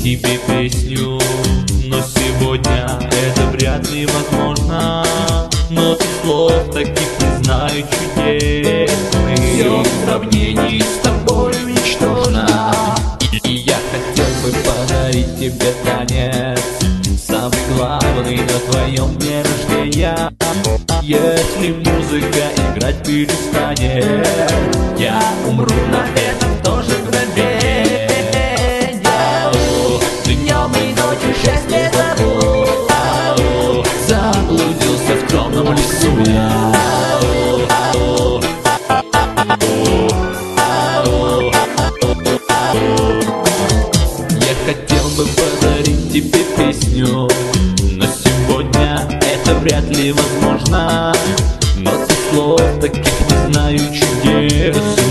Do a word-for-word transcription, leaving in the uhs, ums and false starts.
тебе песню, но сегодня это вряд ли возможно. Но ты слов таких не знаю чудес, все в сравнении с тобой ничтожно. И, и я хотел бы подарить тебе танец, самый главный на твоем дне рождения. Если музыка играть перестанет, я умру на этом тоже мгновенье. Днем и ночью счастье зову, заблудился в темном лесу я. Я хотел бы подарить тебе песню, но сегодня это вряд ли возможно. Но со слов таких не знаю чудес.